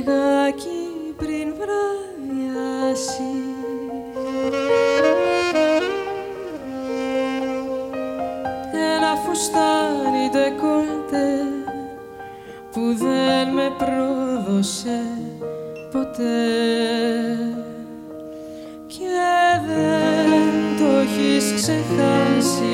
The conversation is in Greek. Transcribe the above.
λιγάκι πριν βραδιάσει. Ένα φουστάνι ντεκόλτε που δεν με πρόδωσε ποτέ και δεν το έχεις ξεχάσει.